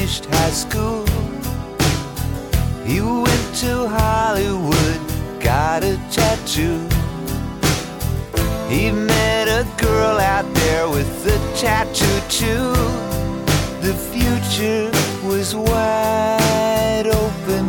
finished high school. He went to Hollywood, got a tattoo. He met a girl out there with a tattoo too. The future was wide open.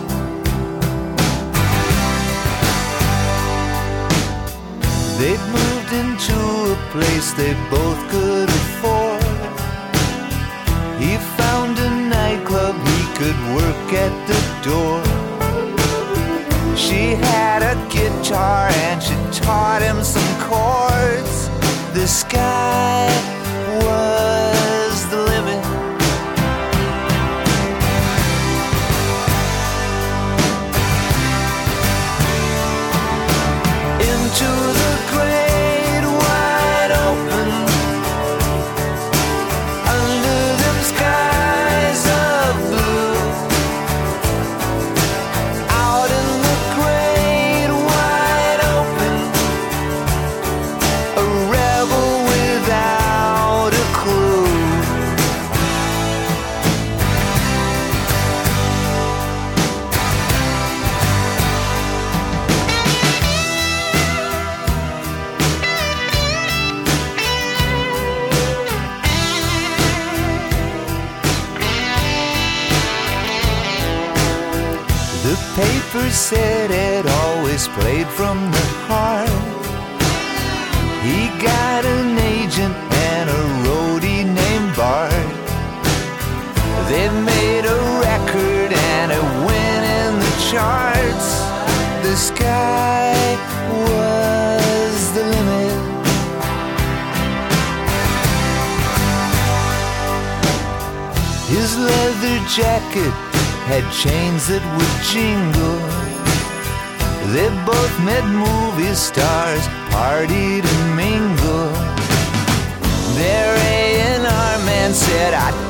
They'd moved into a place they both could afford. He found a nightclub he could work at the door. She had a guitar and she taught him some chords. The sky was the limit. Into the great wide open, under them skies of blue. Out in the great wide open, a rebel without a clue. The paper said it always played from the heart. He got an agent and a roadie named Bart. They made a record and it went in the charts. The sky was the limit. His leather jacket had chains that would jingle. They both met movie stars, partied and mingled. Their A&R man said, I